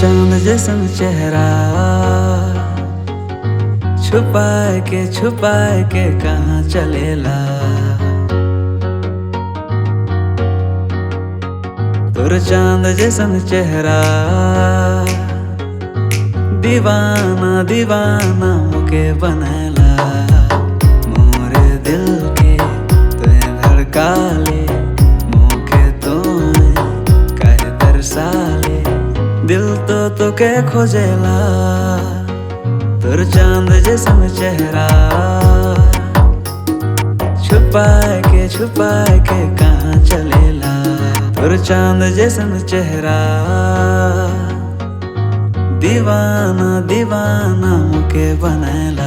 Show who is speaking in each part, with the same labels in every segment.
Speaker 1: चांद जैसन चेहरा छुपाए के कहाँ चलेला। तोर चांद जैसन चेहरा दीवाना दीवाना मुके बनेला। मोरे दिल के तुए धड़का ले, मुके तुए कहे तरसाले। दिल तो तुके खोजेला। तोर चांद जैसन चेहरा छुपाए के कहाँ चलेला। तोर चांद जैसन चेहरा दीवाना दीवाना मुके बनेला।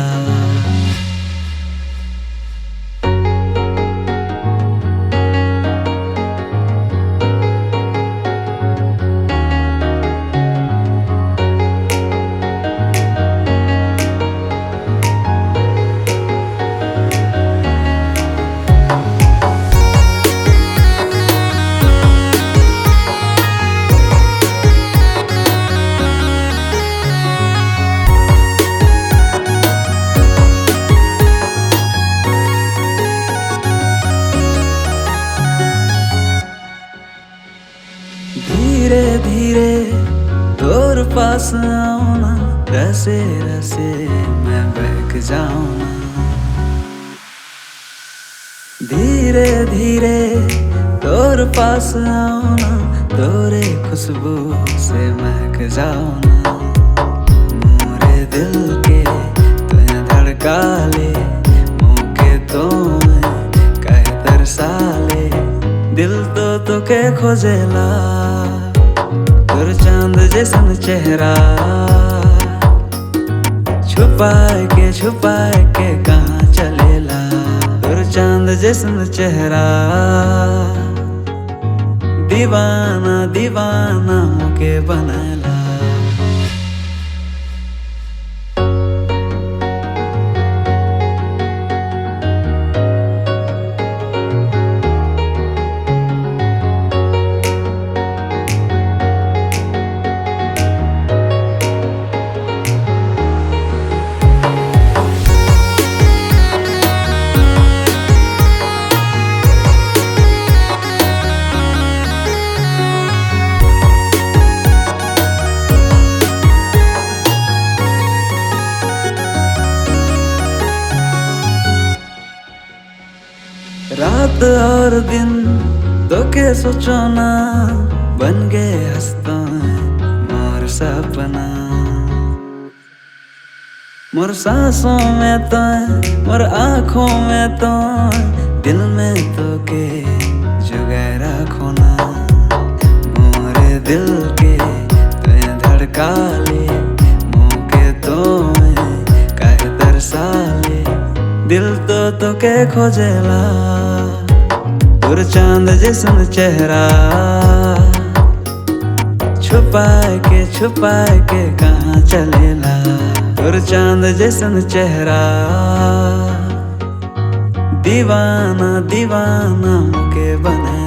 Speaker 1: धीरे धीरे तोर पास आऊं ना, रसे रसे मैं बहक जाऊं ना। धीरे धीरे तोर पास आऊं ना, तोरे खुशबू से महक जाऊं ना। मोरे दिल के तुझे धड़का ले, मुके तुए कहे तरसाले। दिल तो तुके खोजेला। तोर चांद जैसन चेहरा छुपाए के कहाँ चलेला। तोर चांद जैसन चेहरा दीवाना दीवाना मुके बनेला। रात और दिन तो के सोचो ना, बन गए हंसता मोर सपना। मोर सांसों में तो मोर आँखों में तो, दिल में तो के जुगाए रखो ना। मोरे दिल के तुझे धड़का ले, मुके तुए कहे तरसाले। दिल तो के खोजेला। तोर चांद जैसन चेहरा छुपाए के कहाँ चलेला। तोर चांद जैसन चेहरा दीवाना दीवाना मुके बने।